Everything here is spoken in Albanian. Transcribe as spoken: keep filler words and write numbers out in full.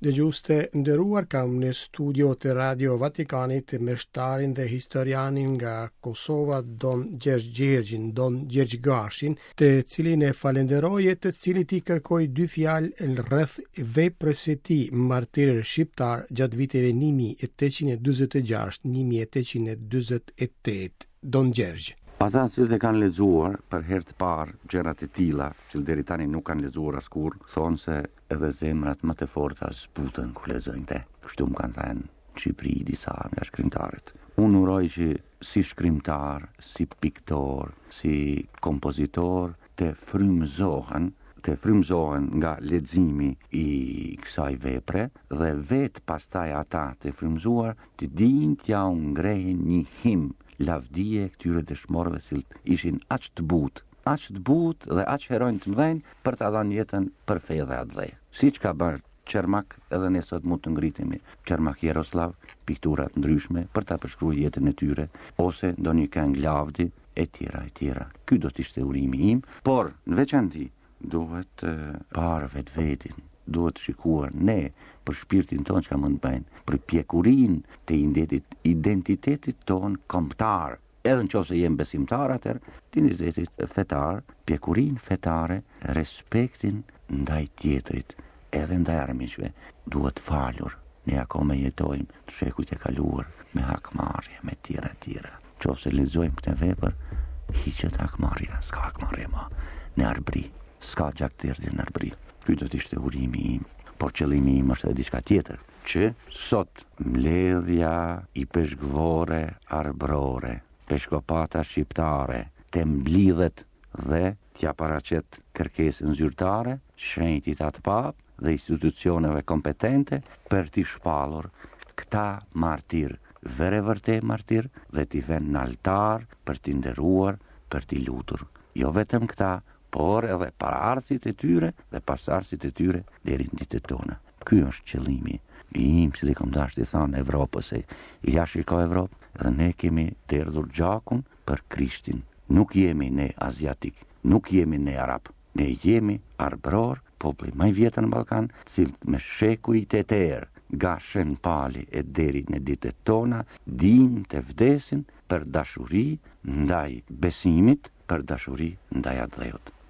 Dëgjuste nderuar, kam në studio të Radio Vatikanit meshtarin dhe historianin nga Kosova, Don Gjergj Gjergjin, Don Gjergj Gashin, të cilin e falenderoj, të cilit i kërkoj dy fjalë rreth veprës së tij martir shqiptar gjatë viteve një mijë e tetëqind e dyzet e gjashtë një mijë e tetëqind e dyzet e tetë. Don Gjergj. Ata që dhe kanë lexuar për herë të parë gjërat e tilla, që deri tani nuk kanë lexuar askurr, thonë se edhe zemrat më të forta zbuten kur lexojnë te. Kështu më kanë thënë në Shqipëri disa nga shkrimtarët. Unë uroj që si shkrimtar, si piktor, si kompozitor të frymëzohen, të frymëzohen nga leximi i kësaj vepre dhe vetë pastaj ata të frymëzuar të dinë t'ja u ngrehin një him lavdije këtyre dëshmorëve që ishin aq të butë, aq të butë dhe aq heronj të mëdhenj për ta dhënë jetën për fe dhe atë dhe. Siç ka bërë Çermak, edhe ne sot mund të ngritemi Çermak Jaroslav, pikturat ndryshme për ta përshkruar jetën e tyre, ose ndonjë këngë lavdi e tjera e tjera. Ky do të ishte urimi im, por në veçanti duhet uh, parë vetvetin, duhet shikuar ne për shpirtin ton që ka mund të bëjnë, për pjekurin të identitetit ton kombëtar, edhe në qoftë se jem besimtar atër, të identitetit fetar, pjekurin fetare, respektin ndaj tjetrit, edhe ndaj armiqve, duhet falur. Ne akome jetojmë të shekujt e kaluar me hakmarrje, me tjera tjera. Qoftë se lexojmë këtë vepër, hiqet hakmarrja, s'ka hakmarrje më në arbri, s'ka gjaktirje në arbri. Ky do të ishte urimi im, por qëllimi im është edhe diçka tjetër, që sot mbledhja i peshkvore arbrore, peshkopata shqiptare, të mblidhet dhe t'ja paraqet kërkesën zyrtare, shenjtit atë pap dhe institucioneve kompetente për t'i shpallur këta martir, vere vërte martir, dhe t'i vënë në altar për t'i nderuar, për t'i lutur. Jo vetëm këta, por edhe paraardhësit e tyre dhe pasardhësit e tyre deri në ditët tona. Ky është qëllimi i im, që i kam dashur të thonë Evropës, se ja shiko Evropë, dhe ne kemi të erdhur gjakun për Krishtin. Nuk jemi ne aziatik, nuk jemi ne arab, ne jemi arbror, populli më i vjetër në Ballkan, cilët me shekujt e tërë, nga Shen Pali e deri në ditët tona, dim të vdesin për dashuri ndaj besimit, për dashuri ndaj atë dheut.